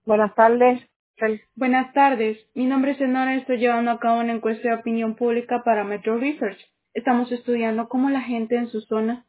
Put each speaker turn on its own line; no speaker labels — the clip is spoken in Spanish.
Buenas tardes.
Buenas tardes, mi nombre es Enora y estoy llevando a cabo una encuesta de opinión pública para Metro Research. Estamos estudiando cómo la gente en su zona